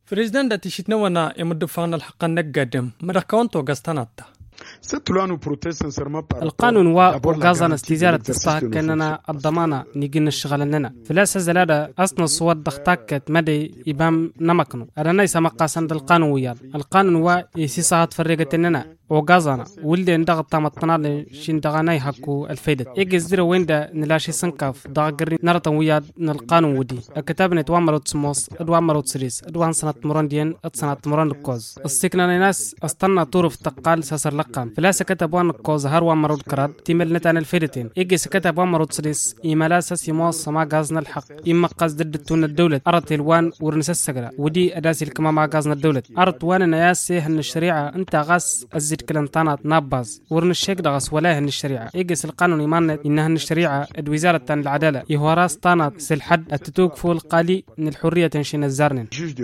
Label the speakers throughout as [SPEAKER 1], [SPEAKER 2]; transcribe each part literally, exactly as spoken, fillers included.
[SPEAKER 1] فريزدان دا تشتنونا يمد فان الحق النقدم مدكونتو قستاناتا
[SPEAKER 2] القانون وغازنا استزارة استحقنا الضمانة نيجين الشغل لنا فلاس زلادة أصلا صوت دختاكت مدي يبام نمكنو أنا يسمى سند القانون ويال القانون و يسيسات فرقة لنا وغازنا ولدي ندغط تامطنا شين دغاناي حكو الفايدة إيجي زيرو وين دا نلاشي سنكاف دغاقري نرطن وياد القانون ودي الكتاب نتوامرو تسموس ادوامرو تسريس ادوان سنة مراندين اد سنة مران الكوز السكنة ناس استنى طورف تقال ساسر لقان فلا سكتب وان الكوز هاروا مرود كراد تيمل نتان الفيدتين إيجي سكتب وان مرود سريس إيمالا ساس يموص سما غازنا الحق إما قاز ضد تون الدولة أرد الوان ورنسس سجرا ودي أداسي الكما مع غازنا الدولة أرد وان نياسي هن الشريعة انت غاز الزيد كلنطانات ناباز ورن الشيك دغس ولا هن الشريعة إيجي القانون يمان إنها هن الشريعة وزارة العدالة يهوراس طانات سلحد التتوق فوق القالي من الحرية تنشين الزارنين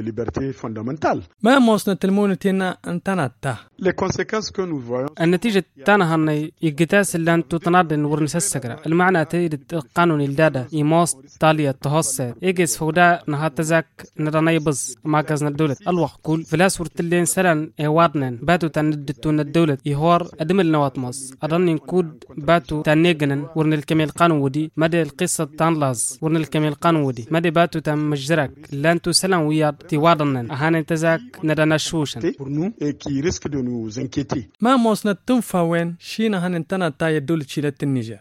[SPEAKER 1] ما موصنا تلمونتنا انتناتا
[SPEAKER 2] النتيجة تانا هن يقتاس اللي انتو تنادن ورنسس سجرا المعنى تيد القانون الدادة يموس تالية تهصة إيجيس فودا نهاتزاك ندانيبز مع غازنا الدولة الوح كل فلاس ورتلين سلان ايوادنن باتو تندتون الدولة يهور أدم النواتموس أدن ينكود باتو تانيجنن ورن الكمال قانون ودي مدى القصة تانلاز ورن الكمال قانون ودي مدى باتو تام مجرك لانتو سلان وياد تيوادنن أهان انتزاك ندانا شوشن
[SPEAKER 1] ما موصنا تنفا وين شينا هن انتنا تاي الدولة شيلت النيجر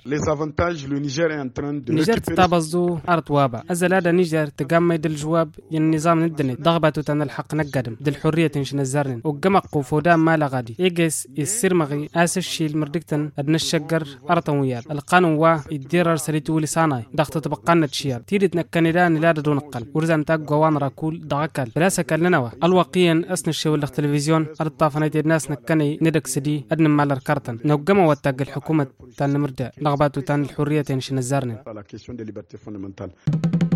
[SPEAKER 2] نيجر تتابزو أرد وابا أزلادا نيجر تقام دل جواب النظام ندني ضغبتو تان الحق نقدم دل حرية تنشن الزرن وقمق وفودان مالا غادي إيجيس يسير مغي آسش شيل مردكتن أدن الشجر أرطن ويال القانون وا يدير سريتو لساناي ضغط تبقانا تشيار تيري تنكنيدان لا دون قل ورزان تاق قوان راكول دغكل بلا سكلنا الواقيا أسن الشو اللي التلفزيون الطافنيت الناس نكني ندك سدي أدن مال الكرتن نوقما وتاق الحكومة تان مردا رغباتو تان الحرية تنشن الزرن